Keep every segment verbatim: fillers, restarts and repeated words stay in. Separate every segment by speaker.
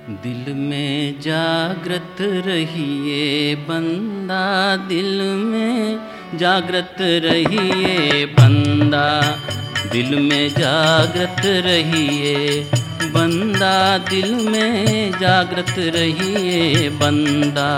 Speaker 1: दिल में जागृत रहिए बंदा, दिल में जागृत रहिए बंदा, दिल में जागृत रहिए बंदा, दिल में जागृत रहिए बंदा।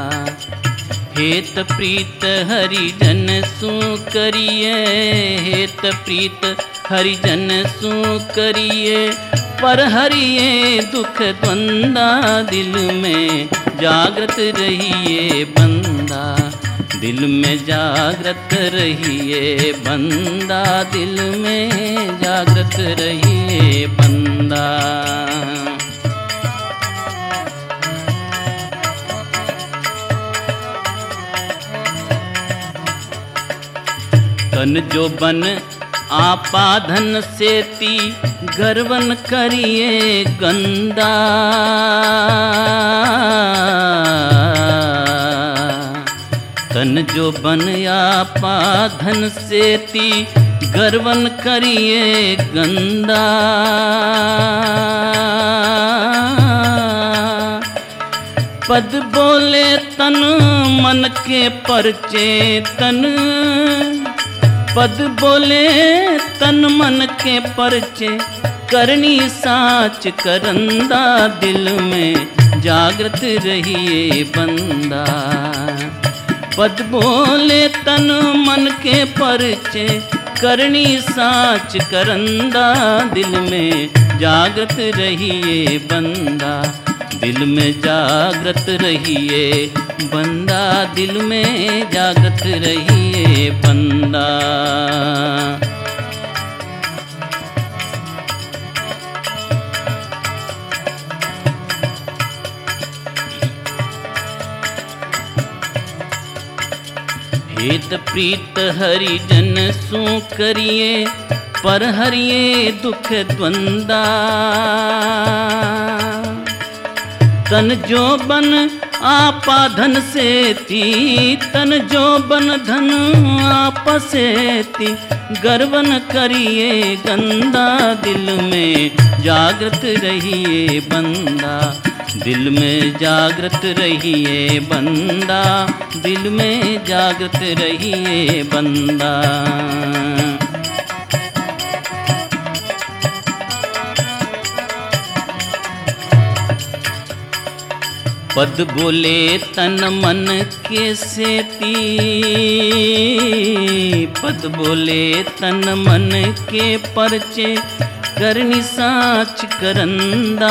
Speaker 1: हेत प्रीत हरिजन सु करिए, हेत प्रीत हरिजन सु करिए, पर हरिए दुख द्वंदा, दिल में जागृत रहिए बंदा, दिल में जागृत रहिए बंदा, दिल में जागृत रहिए बंदा। तन जो बन आपाधन सेती, गर्वन करिए गंदा, तन जो बन आपाधन सेती, गर्वन करिए गंदा। पद बोले तन मन के परचे तन, पद बोले तन मन के परचे, करनी साच करंदा, दिल में जागृत रहिए बंदा। पद बोले तन मन के परचे, करनी साच करंदा, दिल में जागृत रहिए बंदा, दिल में जागृत रहिए बंदा, दिल में जागृत रहिए बंदा। हेत प्रीत हरिजन सु करिए, पर हरिए दुख द्वंदा। तन जो बन आपाधन सेती, तन जो बन धन आपसेती, गर्वन करिए गंदा, दिल में जागृत रहिए बंदा, दिल में जागृत रहिए बंदा, दिल में जागृत रहिए बंदा। पद बोले तन मन के सेती, पद बोले तन मन के परचे, करनी साच करंदा।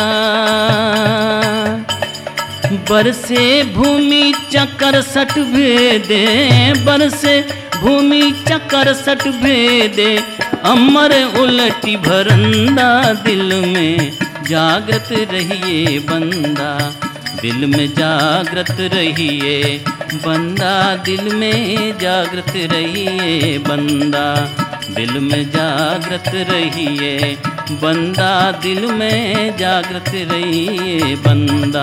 Speaker 1: बरसे भूमि चकर सट भेदे, बरसे भूमि चकर सट भेदे, अमर उलटी भरंदा, दिल में जागृत रहिए बंदा, दिल में जागृत रहिए बंदा, दिल में जागृत रहिए बंदा, दिल में जागृत रहिए बंदा, दिल में जागृत रहिए बंदा।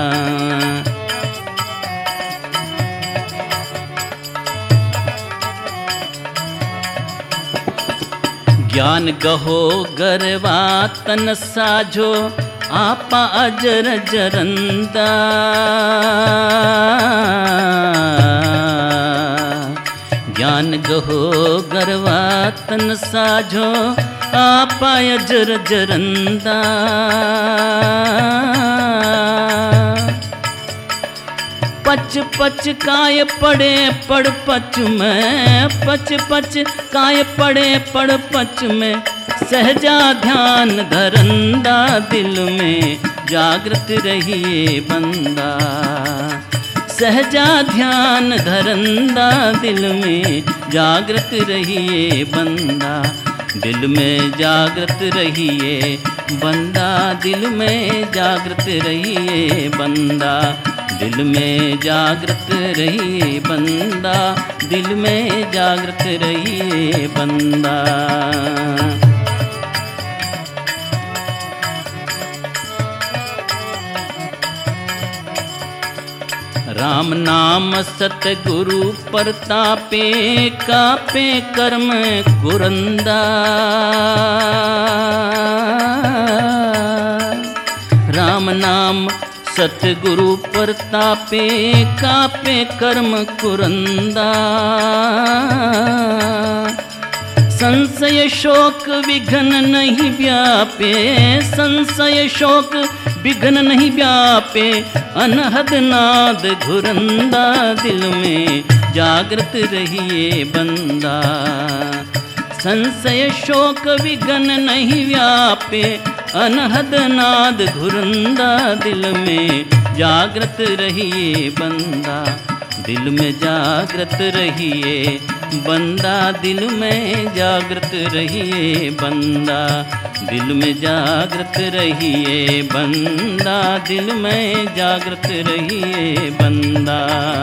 Speaker 1: ज्ञान गहो गरवा तन साझो, आपा अजर जरंदा। ज्ञान गहो गरवा तन साझो, आपा अजर जरंदा। पच पच काय पड़े पड़ पच में, पच पच काय पड़े पड़ पच में, सहजा ध्यान धरंदा, दिल में जागृत रहिए बंदा, सहजा ध्यान धरंदा, दिल में जागृत रहिए बंदा, दिल में जागृत रहिए बंदा, दिल में जागृत रहिए बंदा, दिल में जागृत रहिए बंदा, दिल में जागृत रहिए बंदा। राम नाम सतगुरु प्रतापे, कापे कर्म कुरंदा। राम राम नाम सतगुरु प्रतापे कापे कर्म कुरंदा। संशय शोक विघ्न नहीं व्यापे, संशय शोक विघ्न नहीं व्यापे, अनहद नाद घुरंदा। दिल में जागृत रहिए बंदा, संशय शोक विघ्न नहीं व्यापे, अनहद नाद घुरंदा। दिल में जागृत रहिए बंदा, दिल में जागृत रहिए बंदा, दिल में जागृत रहिए बंदा, दिल में जागृत रहिए बंदा, दिल में जागृत रहिए बंदा।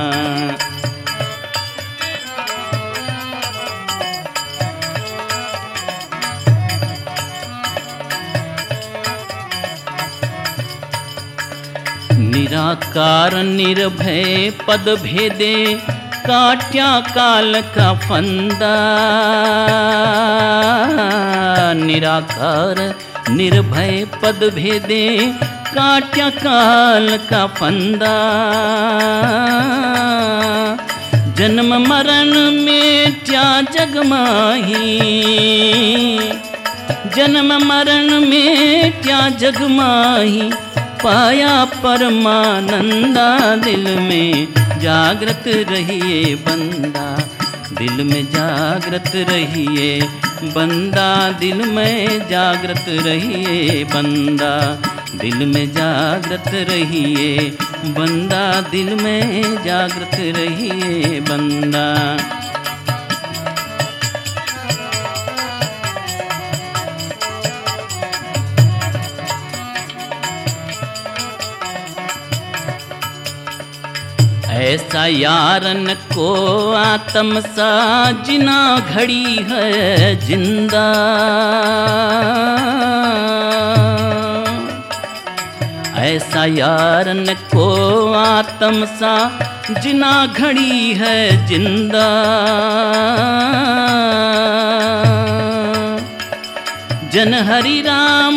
Speaker 1: निराकार निर्भय पद भेदे, काट्या काल का फंदा। निराकार निर्भय पद भेदे, काट्या काल का फंदा। जन्म मरण मेट्या जग माही, जन्म मरण मेट्या जग माही, पाया परमानंदा। दिल में जागृत रहिए बंदा, दिल में जागृत रहिए बंदा, दिल में जागृत रहिए बंदा, दिल में जागृत रहिए बंदा, दिल में जागृत रहिए बंदा। ऐसा यारन को आत्म सा जिना घड़ी है जिंदा। ऐसा यारन को आत्म सा जिना घड़ी है जिंदा। जन हरि राम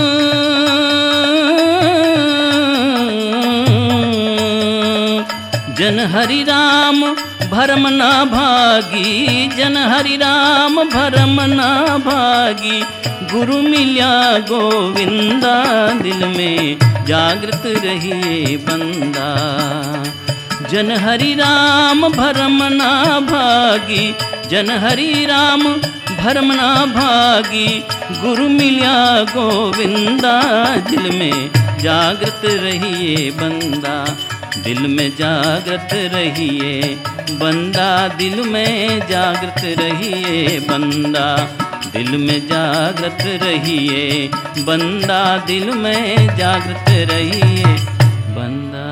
Speaker 1: जन हरि राम भरम ना भागी, जन हरि राम भरम ना भागी, गुरु मिल्या गोविंदा। दिल में जागृत रहिए बंदा, जन हरि राम भरम ना भागी, जन हरि राम भरम ना भागी, गुरु मिल्या गोविंदा। दिल में जागृत रहिए बंदा, दिल में जागृत रहिए बंदा, दिल में जागृत रहिए बंदा, दिल में जागृत रहिए बंदा, दिल में जागृत रहिए बंदा।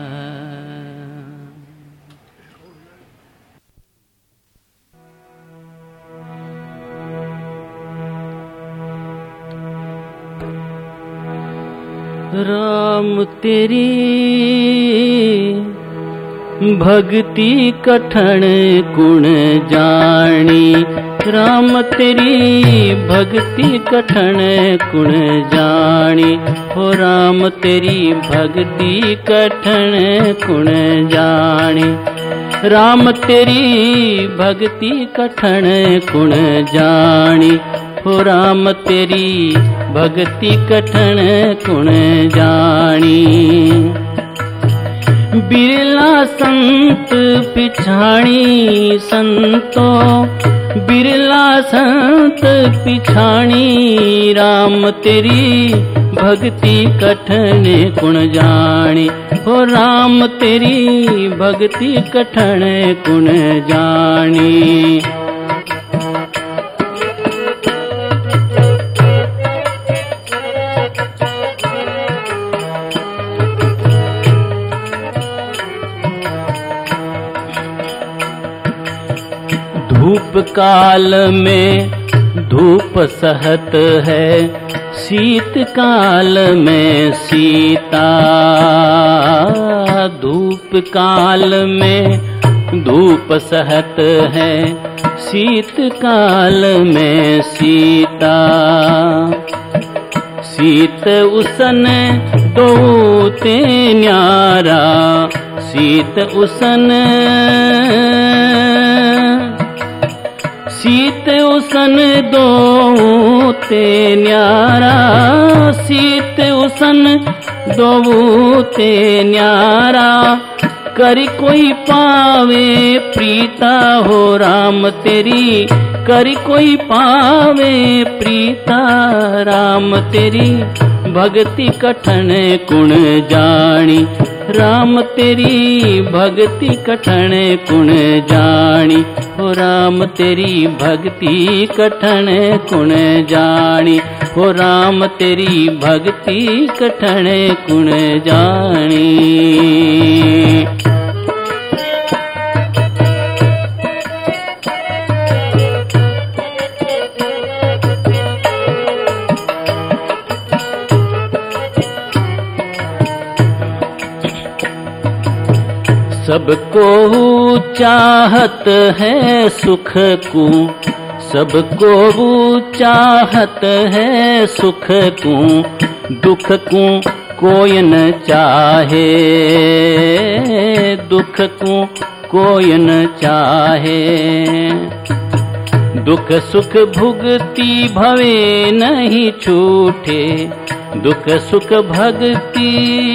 Speaker 1: राम तेरी भक्ति कठण गुण जानी, राम तेरी भक्ति कठण गुण जानी, हो राम तेरी भक्ति कठण गुण जानी, राम तेरी भक्ति कठण गुण जानी, हो राम तेरी भक्ति कठण गुण जानी। बिरला संत पिछाणी संतों, बिरला संत पिछाणी, राम तेरी भक्ति कठन गुण जानी, हो राम तेरी भक्ति कठन गुण जानी। धूप काल में धूप सहत है, शीत काल में सीता, धूप काल में धूप सहत है, शीत काल में सीता, शीत उसन दो ते न्यारा शीत उसन शीत उसन दो ते न्यारा शीत उसन दो ते न्यारा कर कोई पावे प्रीता हो राम तेरी कर कोई पावे प्रीता राम तेरी भक्ति कठन कुण जानी राम तेरी भक्ति कठन कुण जानी हो राम तेरी भक्ति कठन कुण जानी हो राम तेरी भक्ति कठन कुण जानी। सबको चाहत है सुख को सबको चाहत है सुख को दुख को कोई न चाहे दुख को कोई न चाहे दुख सुख भुगति भवे नहीं छूटे दुख सुख भक्ति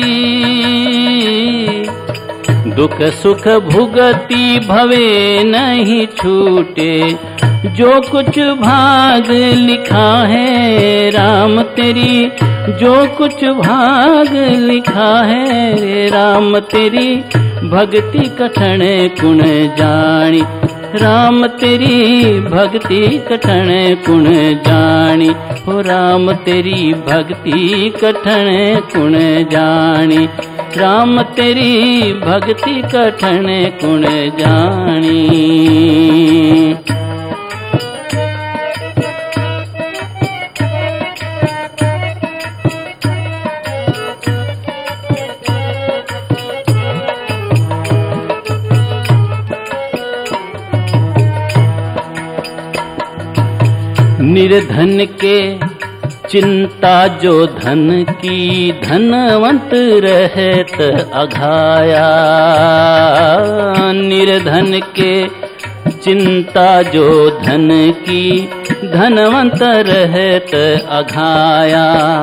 Speaker 1: दुख सुख भुगति भवे नहीं छूटे जो कुछ भाग लिखा है राम तेरी जो कुछ भाग लिखा है राम तेरी भक्ति कठन कुण जानी राम तेरी भक्ति कठन कुण जानी हो राम तेरी भक्ति कठन कुण जानी राम तेरी भक्ति कठन कुण जानी। निर्धन के चिंता जो धन की धनवंत रहत अघाया निर्धन के चिंता जो धन की धनवंत रहत अघाया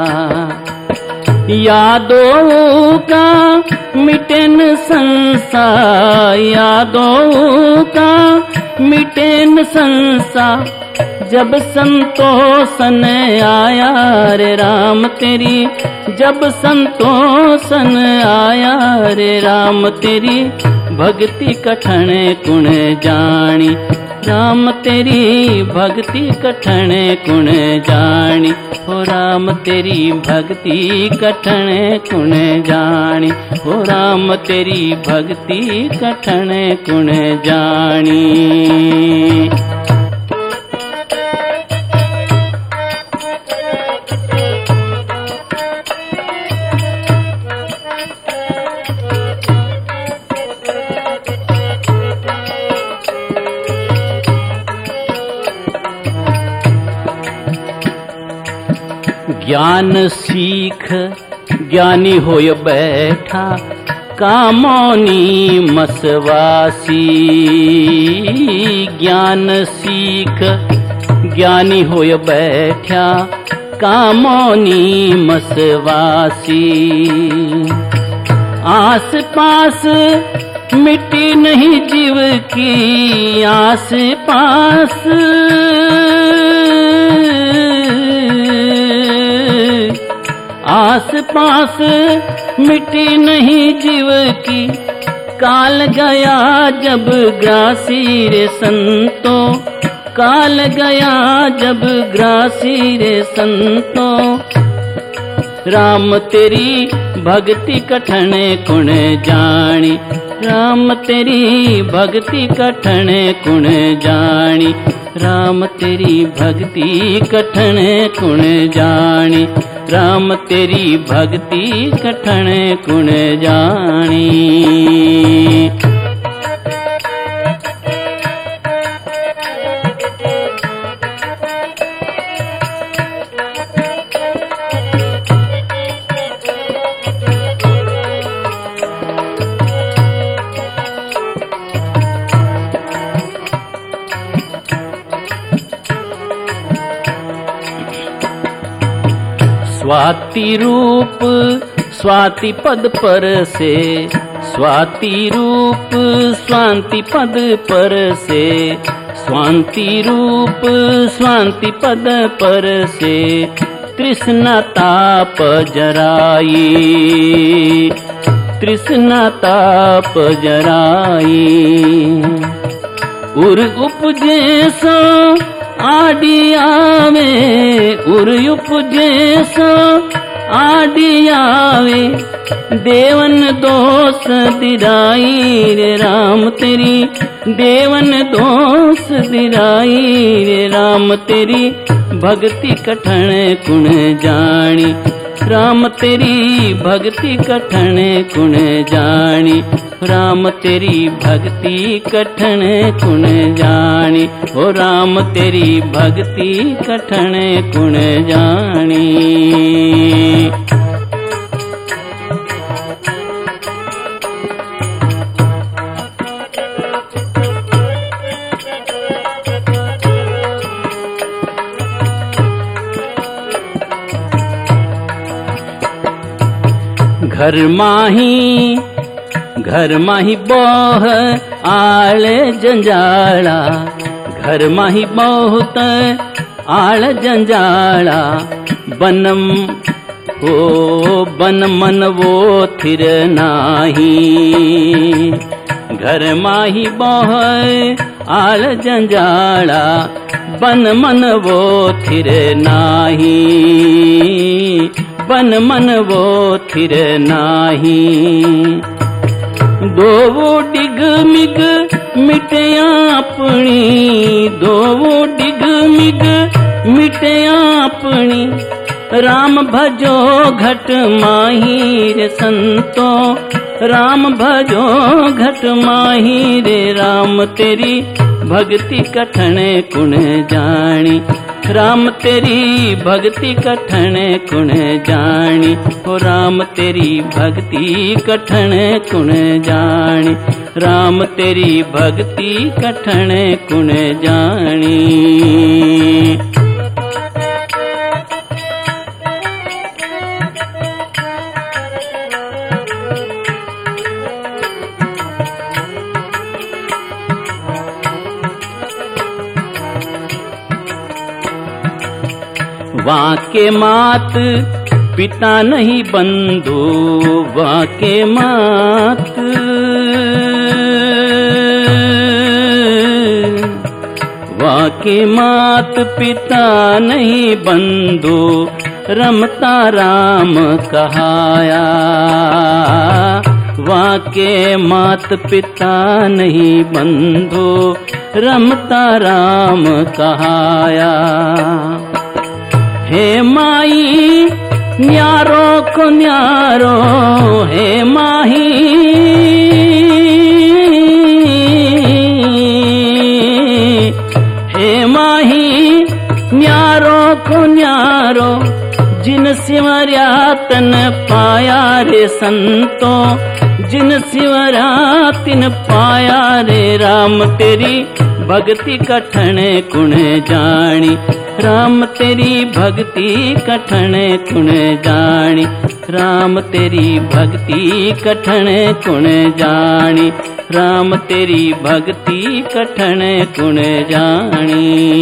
Speaker 1: यादों का मिटेन संसार यादों का मिटेन संसार जब संतोषन आया रे राम तेरी जब संतोषन आया रे राम तेरी भक्ति कठन कुण जानी राम तेरी भक्ति कठन कुण जानी हो राम तेरी भक्ति कठन कुण जानी हो राम तेरी भक्ति कठन कुण जानी। ज्ञान सीख ज्ञानी होय बैठा कामोनी मसवासी ज्ञान सीख ज्ञानी होय बैठा कामोनी मसवासी आस पास मिट्टी नहीं जीव की आस पास आस पास मिट्टी नहीं जीव की काल गया जब ग्रासी रे संतो काल गया जब ग्रासी रे संतो राम तेरी भक्ति कठन कुण जानी राम तेरी भक्ति कठन कुण जानी राम तेरी भक्ति कठन कुण जानी राम तेरी भक्ति कठन कुण जानी। स्वाति रूप स्वाति पद पर से, स्वाति रूप स्वांति पद पर से, स्वांति रूप स्वांति पद पर से, तृष्णा ताप जराई, तृष्णा ताप जराई। उर उपजे सो आदि आवे, उर उपजे सो आदि आवे, देवन दोष दिराई रे राम तेरी, देवन दोष दिराई रे राम तेरी, भक्ति कठण कुण जानी, राम तेरी भक्ति कठण कुण जानी, राम तेरी भक्ति कठण कुण जानी, ओ राम तेरी भक्ति कठण कुण जानी। घर माही घर माही बोह आल जंजाला, घर माही बहुत आल जंजाला, बनम हो बन मन वो थिर नाही, घर माही बोह आल जंजाला, बन मन वो थिर नाही, बन मन वो थिर नाही। दो डिग मिग मिटया अपनी, दो डिग मिग मिटया अपनी, राम भजो घट माही रे संतो, राम भजो घट माही रे राम तेरी भक्ति कठण कुण जानी, राम तेरी भक्ति कठण कुण जानी, ओ राम तेरी भक्ति कठण कुण जानी, राम तेरी भक्ति कठण कुण जानी। वाके मात पिता नहीं बंधु, वाके मात वाके मात पिता नहीं बंधु, रमता राम कहाया, वाके मात पिता नहीं बंधु, रमता राम कहाया। हे माई न्यारो को न्यारो, हे माही हे माही न्यारो को न्यारो, जिन सिमरया तन पाया रे संतो, जिन सिमरया तिन पाया रे राम तेरी भक्ति कठण कुण जानी, राम तेरी भक्ति कठण कुण जानी, राम तेरी भक्ति कठण कुण जानी, राम तेरी भक्ति कठण कुण जानी।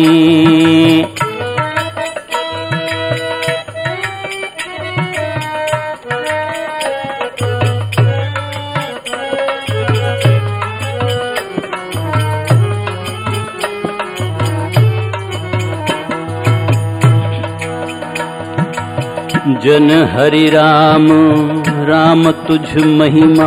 Speaker 1: जन हरि राम राम तुझ महिमा,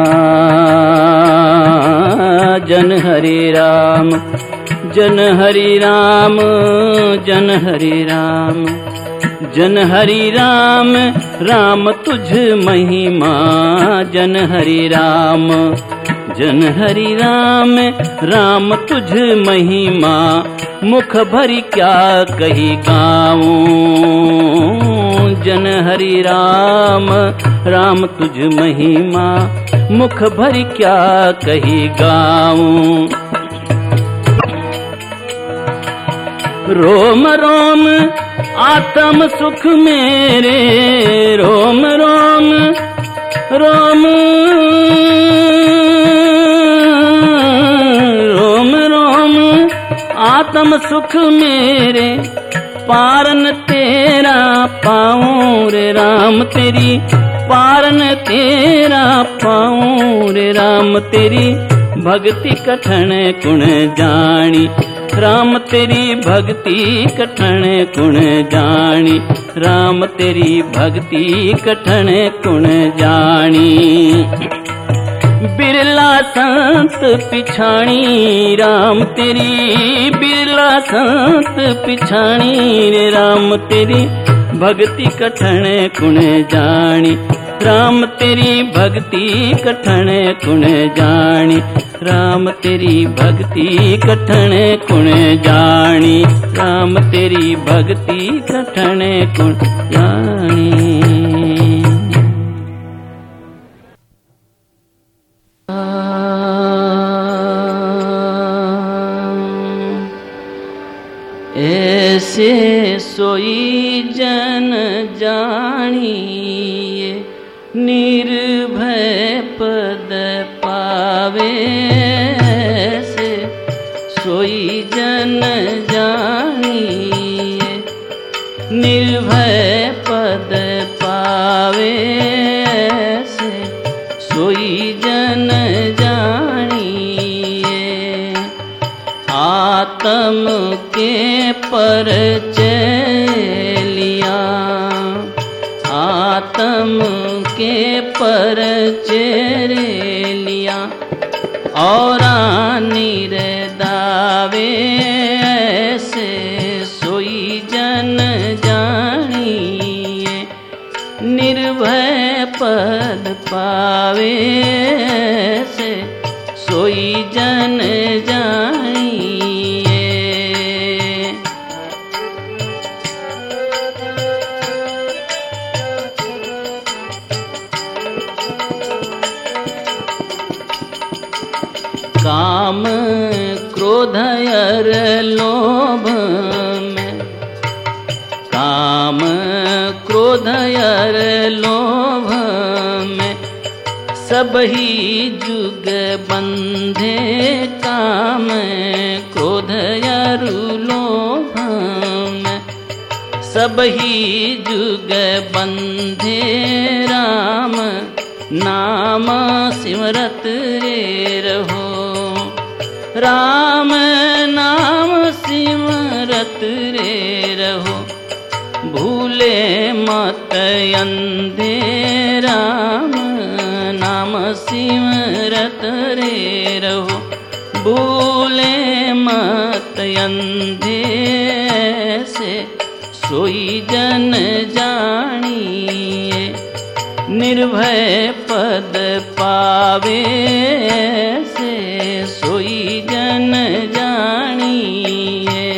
Speaker 1: जन हरि राम जन हरि राम जन हरि राम, जन हरि राम राम तुझ महिमा, जन हरि राम जन हरि राम राम तुझ महिमा, मुख भरी क्या कही गाऊं, जन हरि राम राम तुझ महिमा, मुख भरी क्या कही गाऊं। रोम रोम आत्म सुख मेरे रोम रोम रोम रोम रोम आत्म सुख मेरे पारन तेरा पाऊं रे राम तेरी पारन तेरा पाऊं रे राम तेरी भक्ति कठण कुण जानी राम तेरी भक्ति कठण कुण जानी राम तेरी भक्ति कठण कुण जानी बिरला संत पिछाणी राम तेरी बिरला संत पिछाणी रे राम तेरी भक्ति कठण कुण जानी राम तेरी भक्ति कठण कुण जानी राम तेरी भक्ति कठण कुण जानी राम तेरी भक्ति कठण कुण जानी। ऐसे सोई जन जानिए निर्भय पद पावे से सोई जन जानिए निर्भय पद पावे से सोई जन जानिए आत्म के परिचय लिया आत्म के परिचय लिया और निरदावे ऐसे सोई जन जानिए निर्भय पद पावे से सोई जन जानिए। काम क्रोध और लोभ में काम क्रोध और लोभ में सब ही जुग बंधे काम क्रोध और लोभ में सब ही जुग बंधे राम नाम सिमरत रे रहो राम नाम सिमरत रे रहो भूले मत अंधे राम नाम सिमरत रे रहो भूले मत अंधे से सोई जन जानिए निर्भय पद पावे से सोई जन जानिए।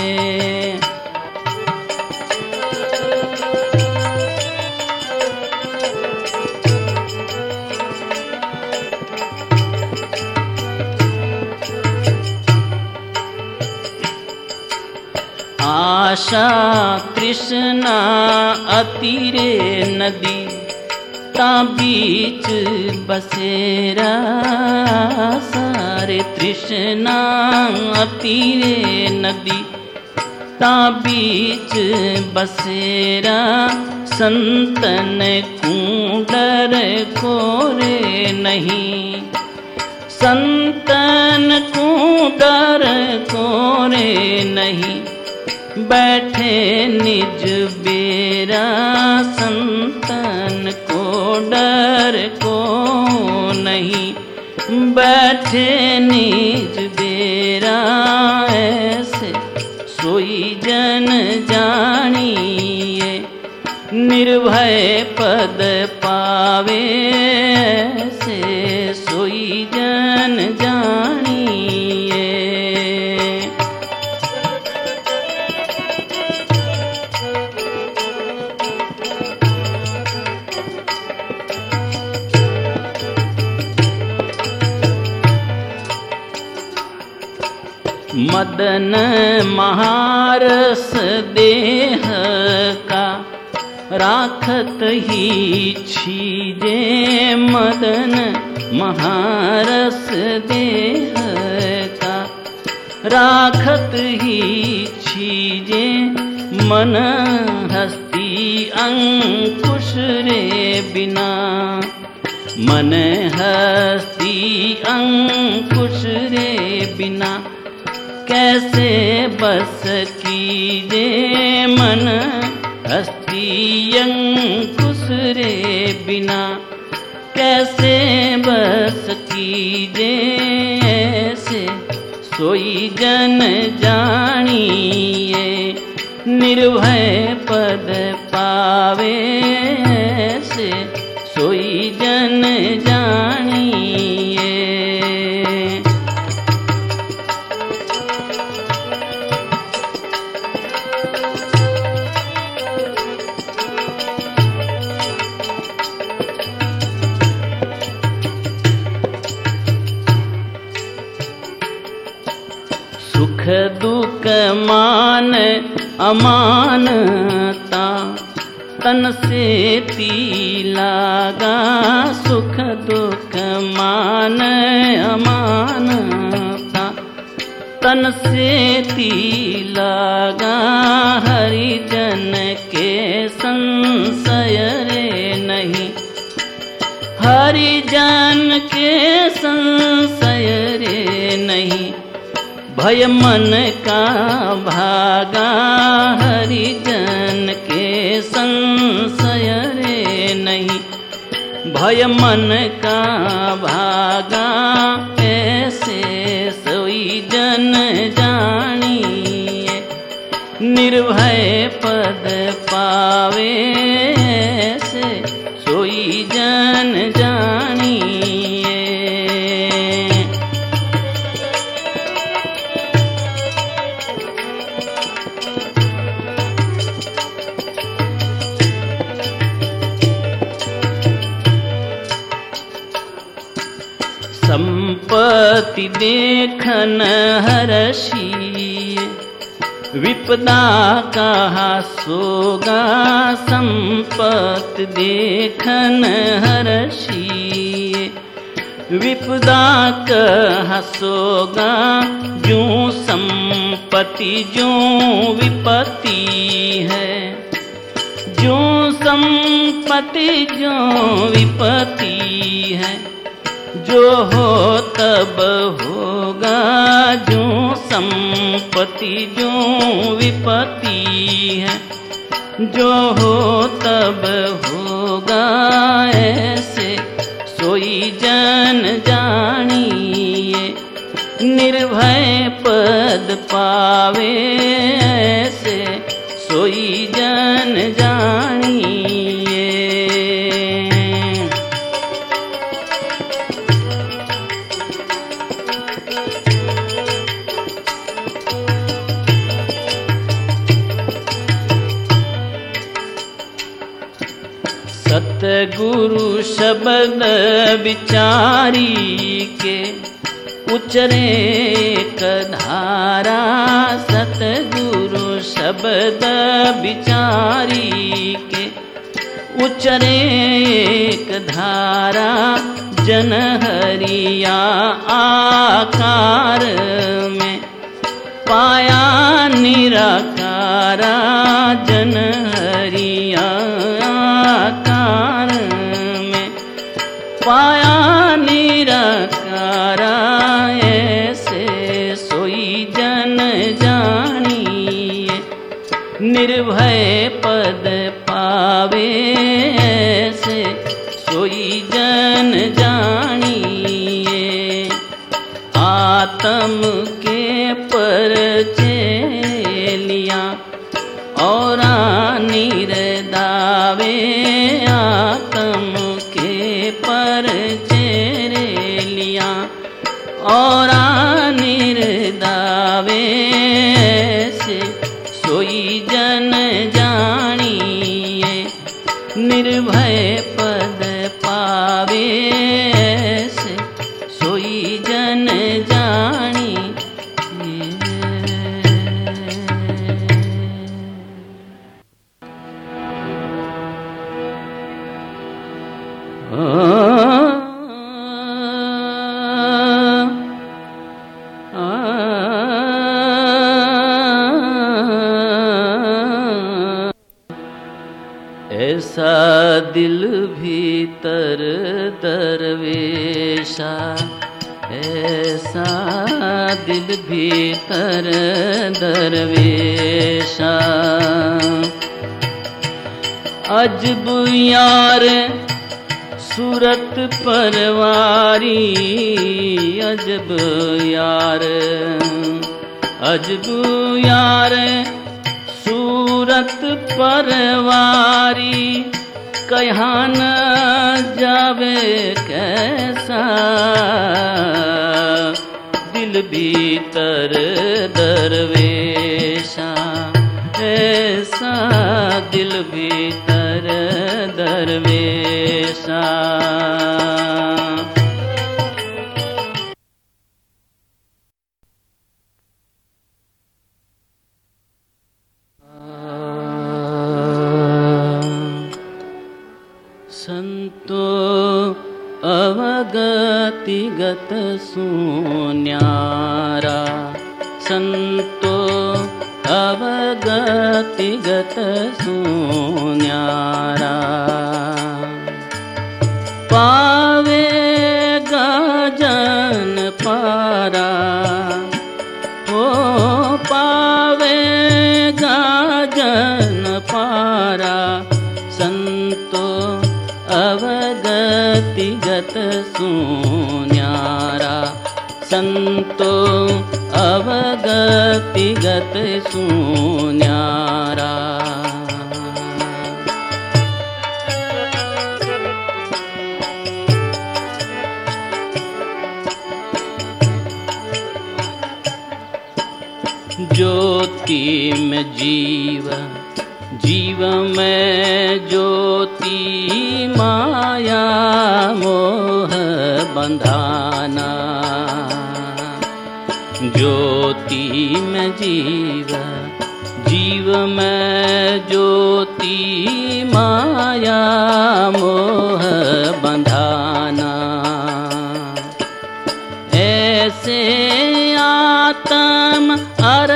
Speaker 1: आशा तृष्णा अतिरे नदी ता बीच बसेरा सारे तृष्णा अतिरे नदी ता बीच बसेरा संतन कुंडर कोरे नहीं संतन कुंडर कोरे नहीं बैठे निज बेरा संतन को डर को नहीं बैठे निज बेरा ऐसे सोई जन जानिए निर्भय पद पावे से सोई जन जानिए। मदन महारस देह का राखत ही छीजे मदन महारस देह का राखत ही छीजे मन हस्ती अंकुश रे बिना मन हस्ती अंकुश रे बिना कैसे बस कीजे मन हस्ती अंकुश रे बिना कैसे बस कीजे ऐसे सोई जन जानिए निर्भय पद पावे ऐसे सोई जन जानिए। सुख दुख मान अमानता तन से ती लागा सुख दुख मान अमानता तन से ती लागा हरिजन के संशय रे नहीं हरिजन के संशय रे नहीं भय मन का भागा हरिजन के संशय रे नहीं भय मन का भागा ऐसे सोई जन जानिए निर्भय पद पावे ऐसे सोई जन जानिए। संपत्ति देखन हर्षिए विपदा कहा सोगा संपत्ति देखन हर्षिए विपदा कहा सोगा जो संपत्ति जो विपत्ति है जो संपत्ति जो विपत्ति है जो हो तब होगा जो संपत्ति जो विपत्ति है जो हो तब होगा ऐसे सोई जन जानिए निर्भय पद पावे ऐसे सोई जन जानिए। सतगुरु शब्द विचारी के उचरे एक धारा सतगुरु शब्द विचारी के उचरे एक धारा जन हरिया आकार में पाया निराकारा जन हरिया आकार में पाया निराकारा ऐसे सोई जन जानिए निर्भय पद पावे ऐसे सोई जन जानिए। आत्म के परचे लिया और निर्दावे आत्म के परचे लिया और निर्दावे से सोई जन जानिए निर्भय पद पावे से सोई जन जानिए। ऐसा दिल भीतर दरवेशा, ऐसा दिल भीतर दरवेशा। अजब यार सूरत परवारी, अजब यार, अजब यार सूरत परवारी। कहाँ न जावे कैसा दिल भीतर दरवेशा, ऐसा दिल भीतर दरवेशा। संतो अवगतिगत शून्यारा, संतो अवगतिगत शून्यारा। पावेगा जन पारा, हो पावेगा जन पारा। संतो अवगतिगत शून्यारा, संतो अवगतिगत शून्यारा। ज्योति में जीव, जीव में ज्योति। माया मोह बंधाना, ज्योति में जीव, जीव में ज्योति। माया मोह बंधाना। ऐसे आत्म अर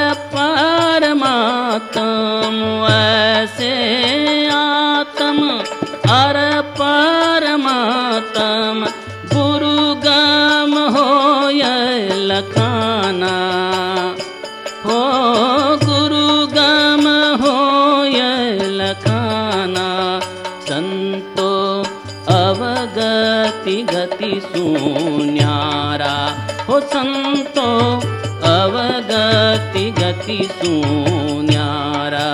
Speaker 1: परमात्म, ऐसे आत्म अर परमात्म। गुरु गम हो लखाना, हो गुरु गम हो लखाना। संतो अवगति गति शून्यारा, हो संतो अवगति गति शून्यारा।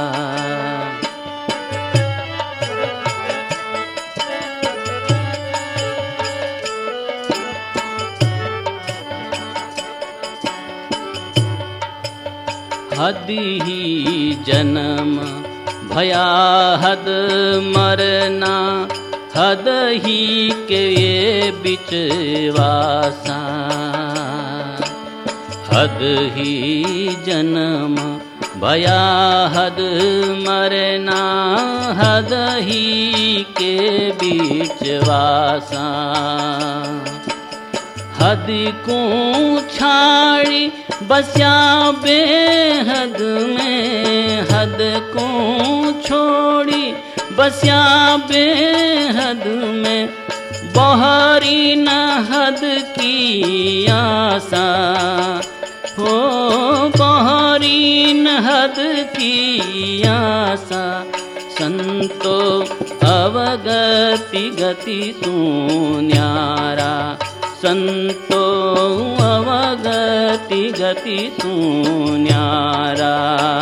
Speaker 1: हद ही जन्म भया हद मरना, हद ही के ये बिचवासा। हद ही जन्म भया हद मरना, हद ही के बिचवासा। हद को छाड़ी बस्या बेहद में, हद को छोड़ी बस्या बेहद में। बहरी न हद की आशा, हो बहरी न हद की आशा। संतो अवगति गति शून्यारा, संतो अवगति गति शून्यारा।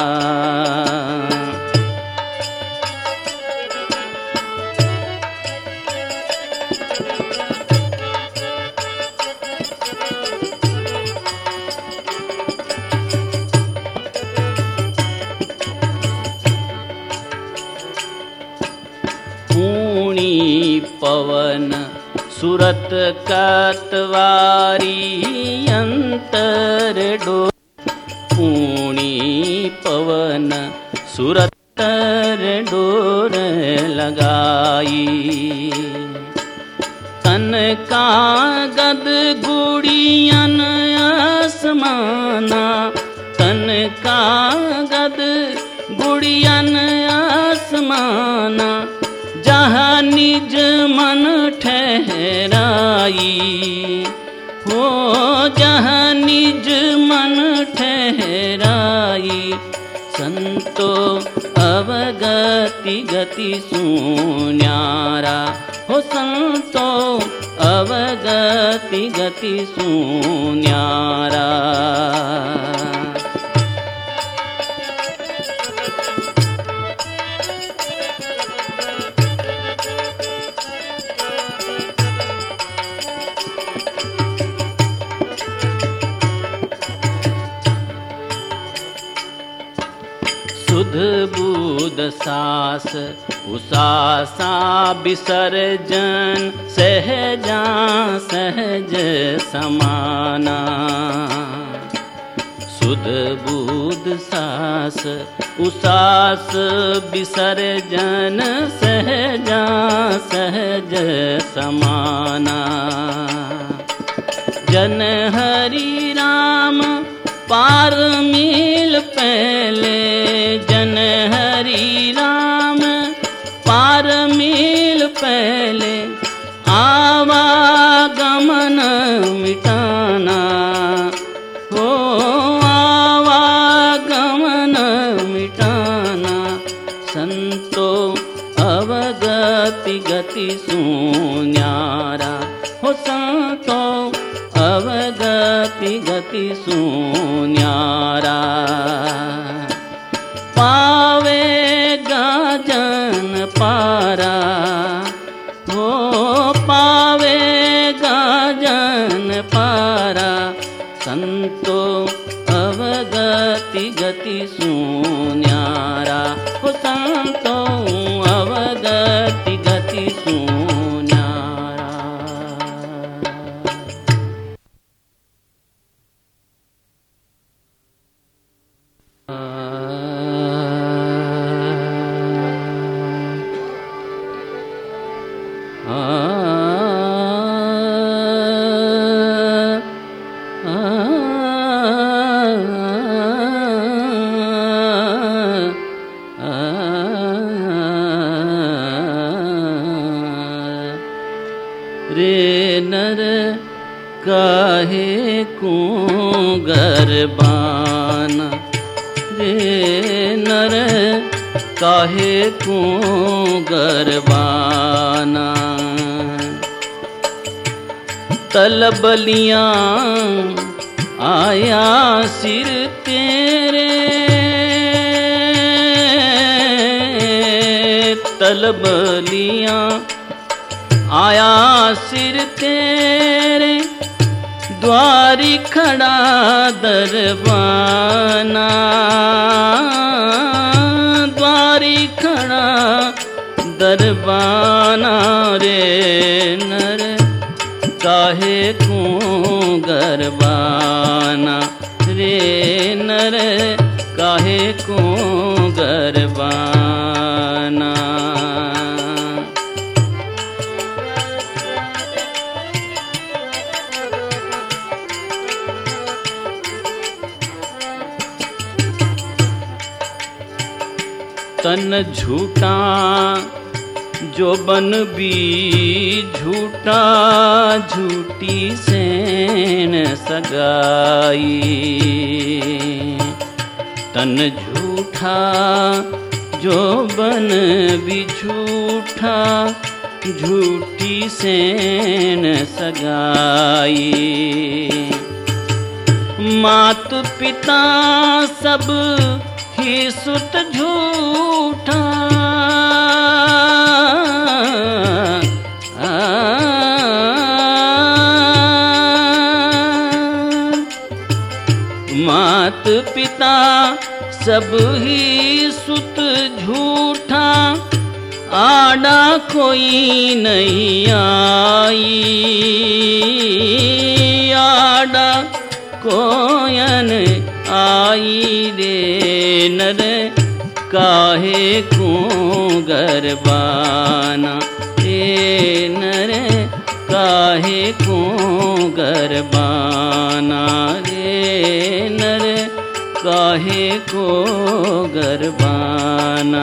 Speaker 1: पूर्णी पवन सुरत कतवारी अंतर डो। पूर्णी पवन सुरत डोर लगाई, तन का गद गुड़ियन आसमाना, तन का गद गुड़ियन आसमाना, जहाँ निज मन ठहराई हो, जहाँ निज मन ठहराई। संतो अवगति गति सुन्यारा हो, संतो अवगति गति सुन्यारा। सुध बुध सास उसासा विसर्जन, सहजा सहज समाना। सुध बुध सास उसास विसर्जन, सहजा सहज समाना। जन हरि राम पार मिल पहले, जन हरि राम पार मिल पहले, आवागमन मिटाना हो, आवागमन मिटाना। संतो अवगति गति सुन्यारा हो, संतो अवगति गति सुन्यारा। पावेगा जन पारा हो, पावेगा जन पारा। संतो अवगति गति सुन्यारा हो, संतो अवगति गति सुन्यारा। रे नर काहे को गरबाना, रे नर काहे को गरबाना। तलबलियां आया सिर तेरे, तलबलियां आया सिर तेरे, द्वारी खड़ा दरबाना, द्वारी खड़ा दरबाना। रे नर काहे को गरबाना, रे नर काहे को गरबाना। तन झूठा जो बन भी झूठा, झूठी सेन सगाई। तन झूठा जो बन भी झूठा, झूठी सेन सगाई। मात पिता सब ही सुत झूठा, मात पिता सब ही सुत झूठा, आड़ा कोई नहीं आई, आड़ा कोयन आई। रे नर काहे को गरबाना, रे नर का काहे को गरबाना रे नर काहे को गरबाना।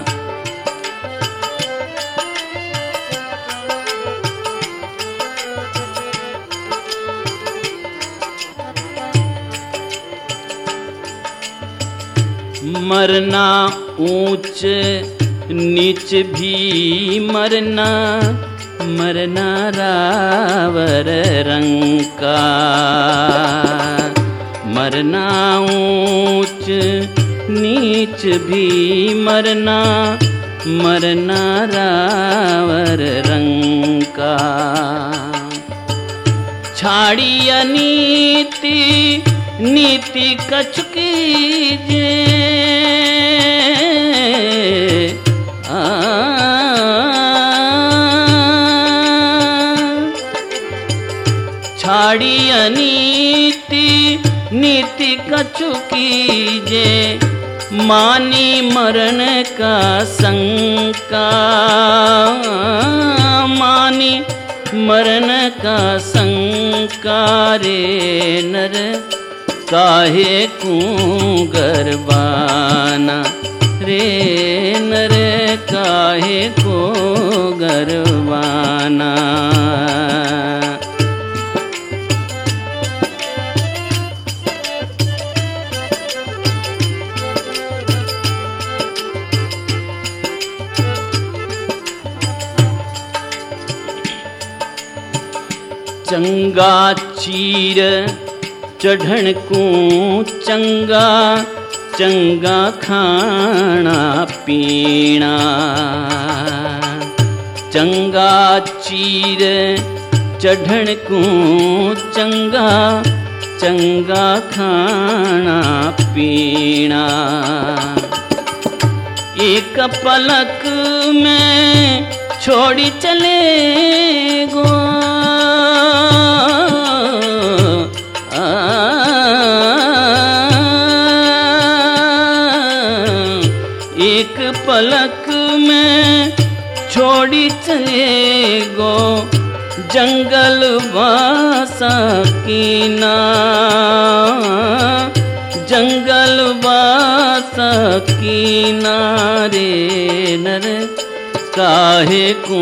Speaker 1: मरना ऊंच नीच भी मरना, मरना रावर रंग का। मरना ऊंच नीच भी मरना, मरना रावर रंग का। छाड़ी अनीति नीति कछु कीजे, आ छाड़ी अनीति नीति कछु कीजे, मानी मरण का शंका। मानी मरण का शंका रे नर काहे को गरबाना रे नर काहे को गरबाना। चंगा चीर चढ़न को चंगा, चंगा खाना पीना। चंगा चीर चढ़न को चंगा, चंगा खाना पीना। एक पलक में छोड़ी चले गो, एक पलक में छोड़ी चले गो, जंगल बासा कीना। जंगल बासा कीना रे नर काहे को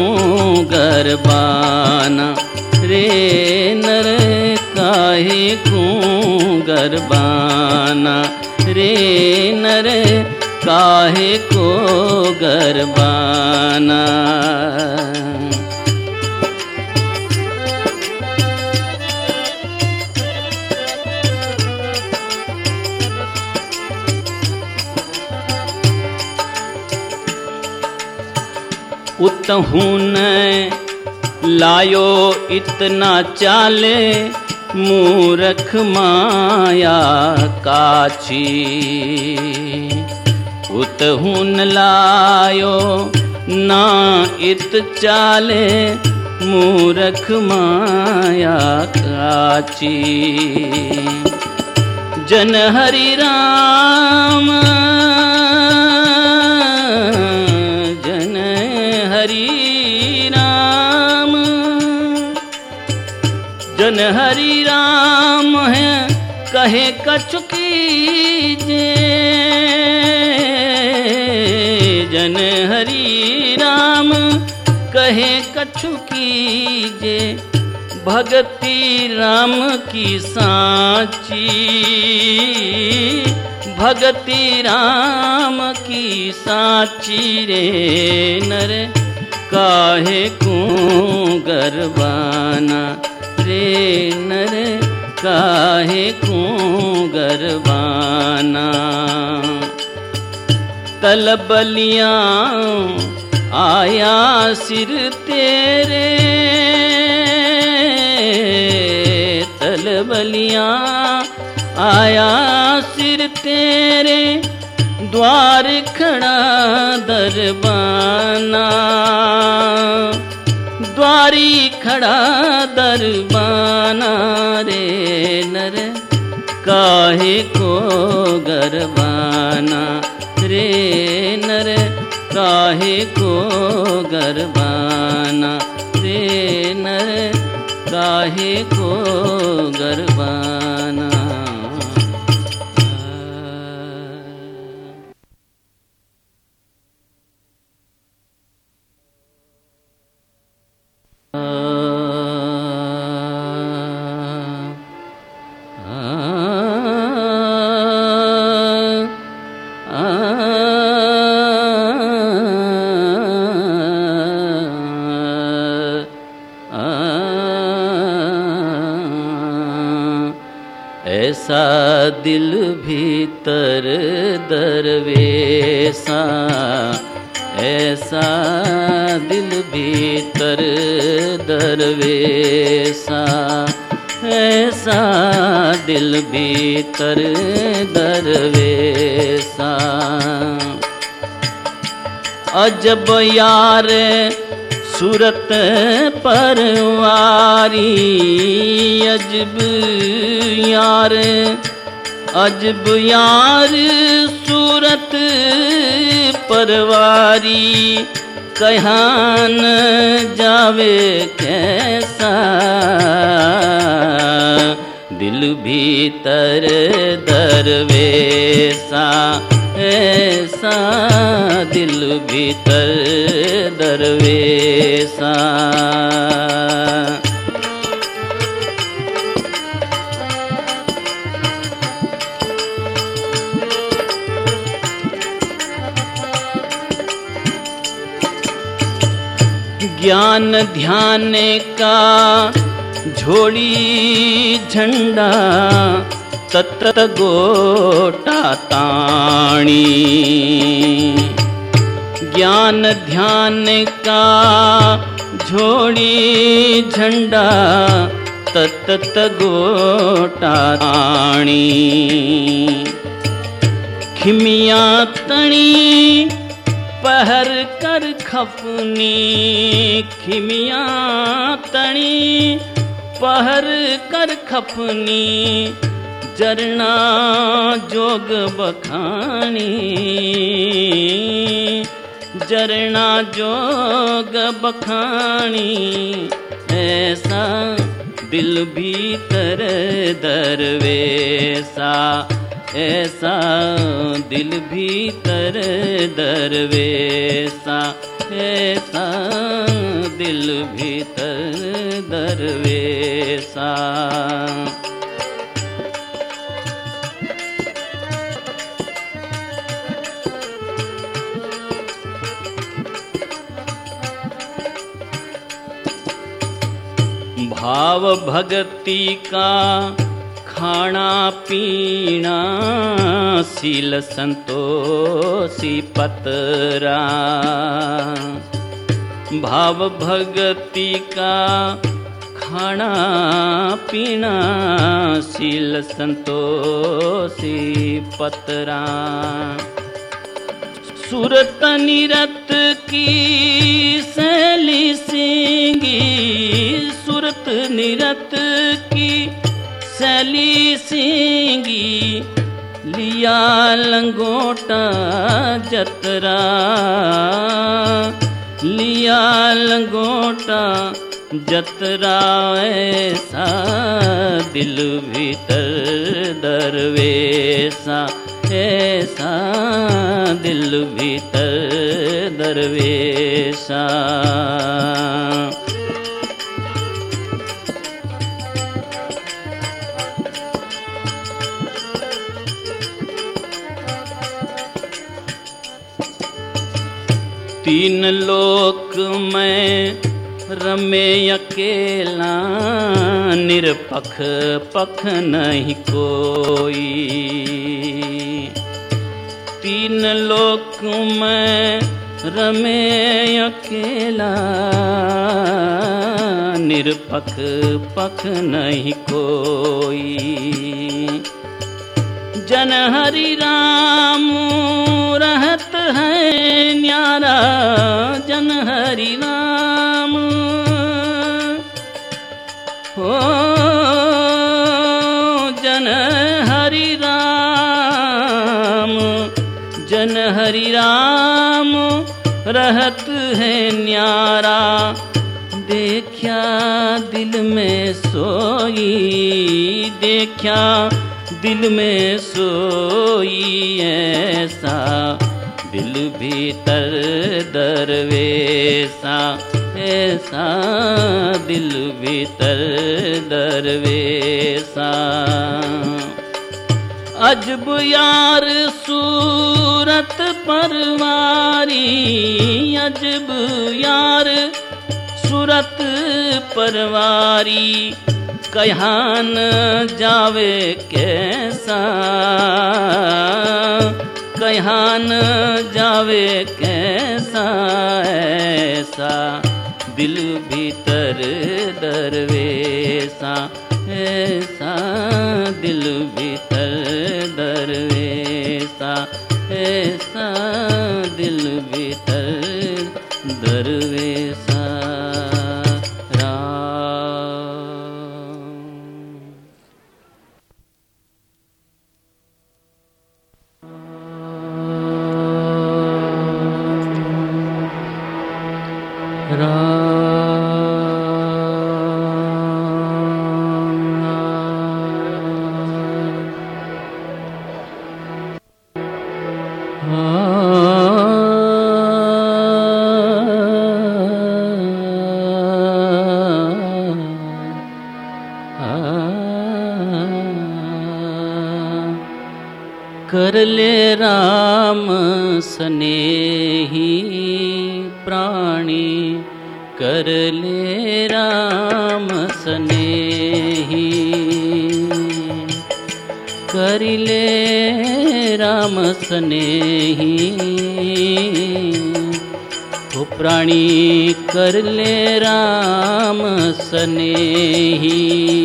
Speaker 1: गरबाना रे नर काहे को गरबाना रे नर काहे को गरबाना। उतहू न लायो इतना चाले, मूरख माया काछी। उतहू न लायो ना इत चाले, मूरख माया काछी। जन हरि राम जन हरि राम, जन हरि राम है कहे कछु कीजे। जन हरि राम कहे कछु कीजे, भगति राम की साची। भगति राम की साची रे नर काहे को गरबाना रे नर काहे को गरबाना। तलबलियां आया सिर तेरे, तलबलियां आया सिर तेरे, द्वार खड़ा दरबाना। द्वारी खड़ा दरबाना रे नर काहे को गरबाना रे नर काहे को गरबाना रे नर काहे को गरबाना। ऐसा दिल भीतर दरवेसा, ऐसा दिल भीतर दरवेसा, ऐसा दिल भीतर दरवेसा। अजब यार सूरत परवारी, अजब यार अजब यार सूरत परवारी, कहाँ न जावे कैसा दिल भीतर दरवेसा, ऐसा दिल भीतर दरवेसा। ज्ञान ध्यान का झोली झंडा, तत गोटा ताणी। ज्ञान ध्यान का झोली झंडा, तत गोटा ताणी। खिमिया तणी पहर कर खपनी, खिमिया तणी पहर कर खपनी, जरना जोग बखानी, जरना जोग बखानी। ऐसा दिल भीतर दरवेसा, ऐसा दिल भीतर दरवेसा, ऐसा दिल भीतर दरवेसा। भाव भक्ति का खाना पीना, सील संतोषी पतरा। भाव भक्ति का खाना पीना, सील संतोषी पतरा। सुरत निरत की सैली सिंगी, सुरत निरत की सैली सिंगी। लिया लंगोटा जतरा, लिया लंगोटा जतरा। ऐसा दिल भीतर दरवेसा, ऐसा दिल भीतर दरवेसा। तीन लोक में रमे अकेला, निरपख पख नहीं कोई। तीन लोक में रमे अकेला, निरपख पख नहीं कोई। जन हरि राम रहत है न्यारा, जन हरि राम हो, जन हरि राम, जन हरि राम रहत है न्यारा। देखा दिल में सोई, देखा दिल में सोई ऐसा दिल भीतर दरवेसा, ऐसा दिल भीतर दरवेसा। अजब यार सूरत परवारी, अजब यार सूरत परवारी, कहाँ न जावे कैसा, कहाँ न जावे कैसा, ऐसा दिल भीतर दरवेसा, ऐसा दिल भीतर दरवेसा, ऐसा दिल भीतर दरवेसा। कर ले राम स्नेही प्राणी, कर ले राम स्नेही, कर ले राम स्नेही, ओ प्राणी कर ले राम स्नेही।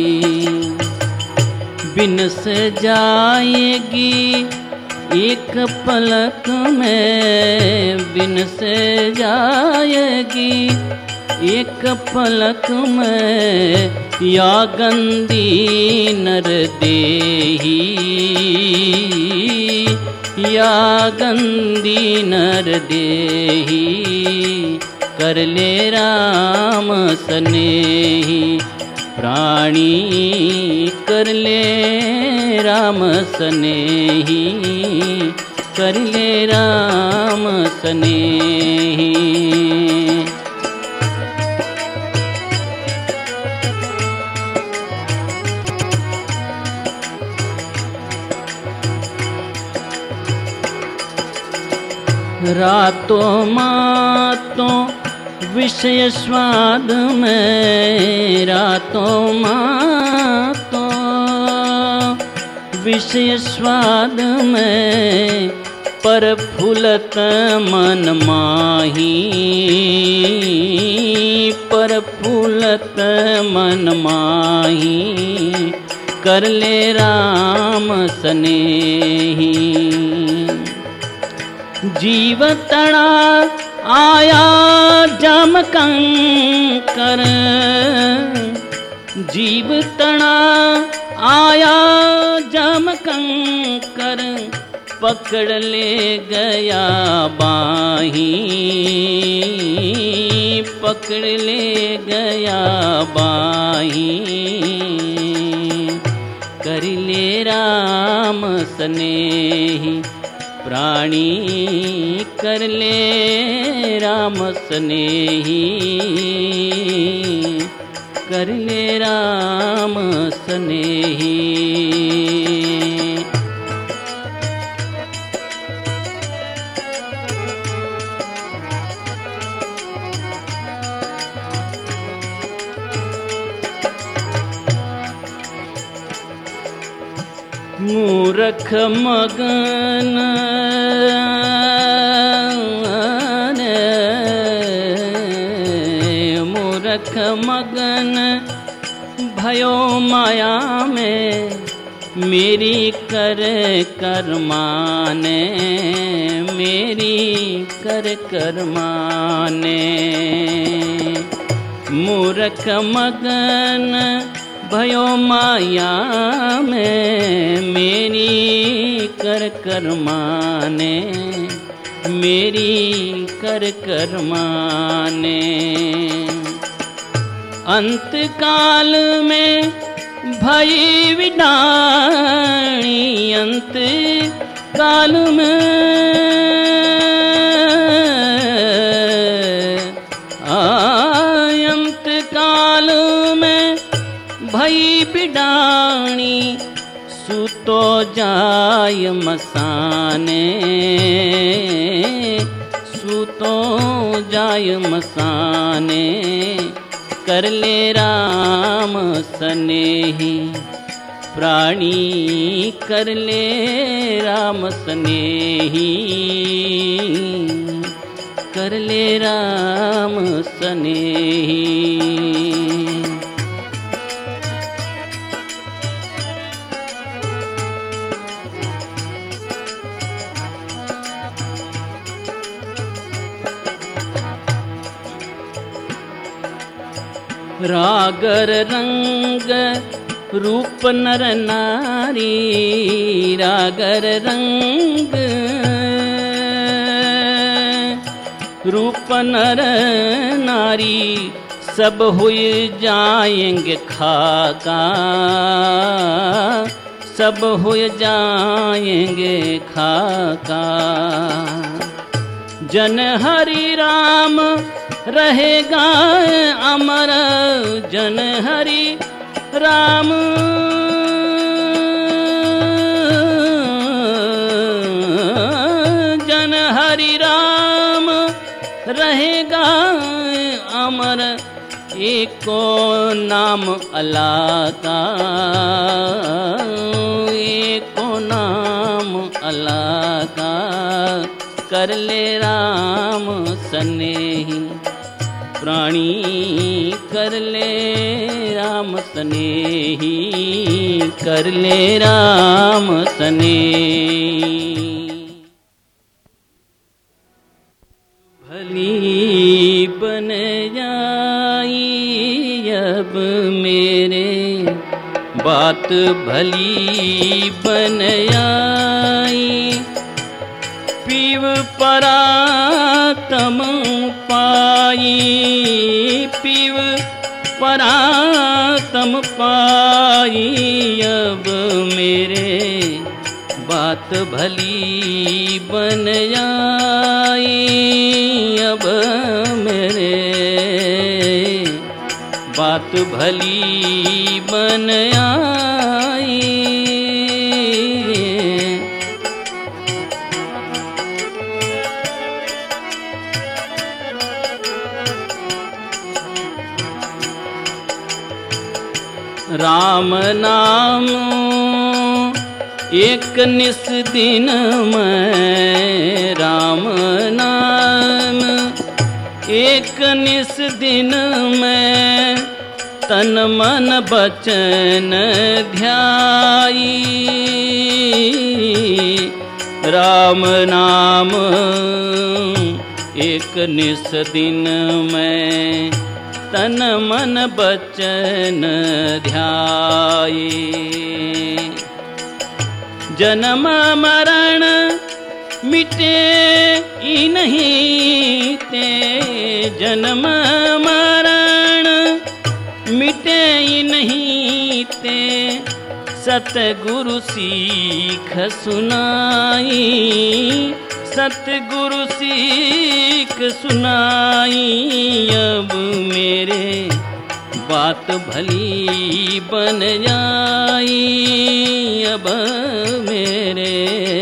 Speaker 1: बिन से जाएगी एक पलक में, बिन से जाएगी एक पलक में, या गंदी नर देही, या गंदी नर देही, कर ले राम स्नेही, प्राणी कर ले राम स्नेही, कर ले राम स्नेही। रातों मातों विषय स्वाद में, रातों मातों विषय स्वाद में, पर फूलत मन माही, पर फूलत मन माही, कर ले राम स्नेही। जीव तड़ा आया जम कंकर, जीव तड़ा आया जम कंकर, पकड़ ले गया बाही, पकड़ ले गया बाही, कर ले राम स्नेही, प्राणी कर ले राम स्नेही, कर ले राम स्नेही। मूरख मगन मूरख मगन भयो माया में, मेरी कर कर माने, मेरी कर कर माने। मूरख मगन भयो माया में, मेरी कर कर माने, मेरी कर कर माने। अंत काल में भई विडाणी, अंत काल में अंत काल में भई विडाणी, सुतो जाय मसाने, सुतो जाय मसाने, कर ले राम सनेही, प्राणी कर ले राम सनेही, कर ले राम सनेही। रागर रंग रूप नर नारी, रागर रंग रूप नर नारी, सब हुई जाएंगे खाका, सब हुई जाएंगे खाका। जन हरि राम रहेगा अमर, जन हरि राम जन हरि राम रहेगा अमर, एको नाम अल्लाह का, एको नाम अल्लाह का, कर ले राम सनेही, प्राणी कर ले राम सनेही, कर ले राम सनेही। भली बन जाई अब मेरे, बात भली बन आई, पीव परातम पाई, पीव परातम पाई, अब मेरे बात भली बन आई, अब मेरे बात भली बन आई। राम नाम एक निस दिन में, राम नाम एक निस दिन में, तन मन बचन ध्याई, राम नाम एक निस दिन में, तन मन बचन ध्याये। जन्म मरण मिटे ही नहीं ते, जन्म मरण मिटे ही नहीं ते, सतगुरु सीख सुनाई, सतगुरु सीख सुनाई, अब मेरे बात भली बन जाई, अब मेरे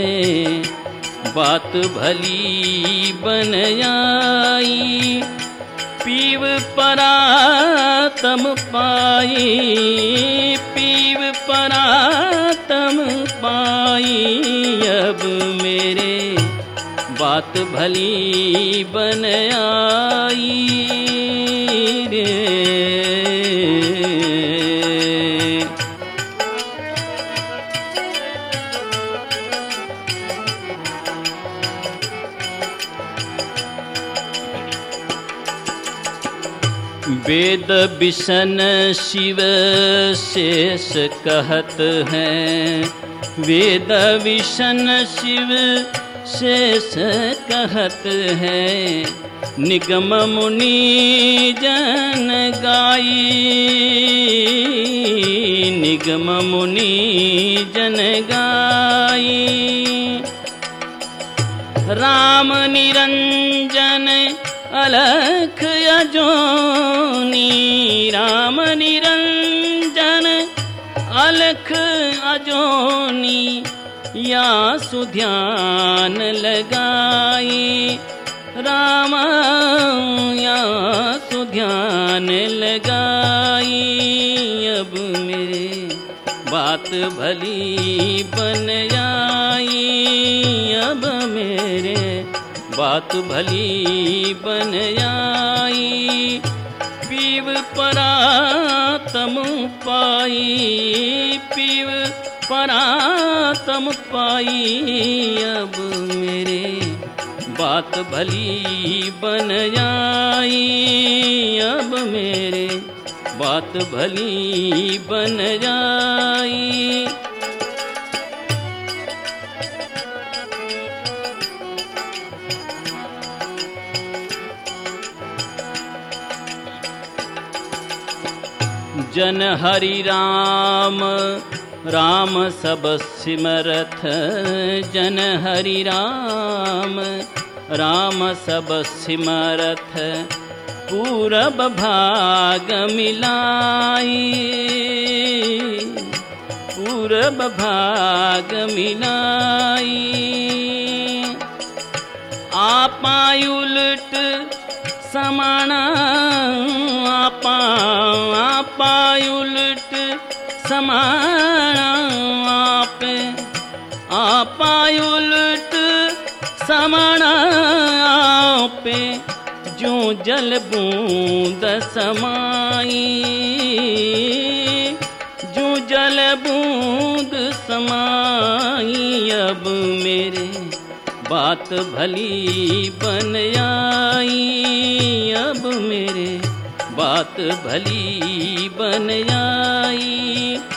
Speaker 1: बात भली बन जाई, पीव परातम पाई, पीव परातम पाई, अब मेरे बात भली बन आई रे। वेद विषन शिव शेष कहत हैं, वेद विषन शिव शेष कहत है निगम मुनि जन गाई, निगम मुनि जन गाई। राम निरंजन अलख अजोनी, राम निरंजन अलख अजोनी, या सुध्यान लगाई। राम या सुध्यान लगाई। अब मेरे बात भली बन आई, अब मेरे बात भली बन आई। पीव परातम पाई, पीव परातम पाई। अब मेरे बात भली बन आई, अब मेरे बात भली बन आई। जन हरि राम राम सब सिमरथ, जन हरि राम राम सब सिमरथ। पूरब भाग मिलाई, पूरब भाग मिलाई। आपा उलट समाना, आपा आपा उलट समाना। आप आपा उलट समाना। आप जो जल बूंद समाई, जो जल बूंद समाई। अब मेरे बात भली बन आई, अब मेरे बात भली बन आई।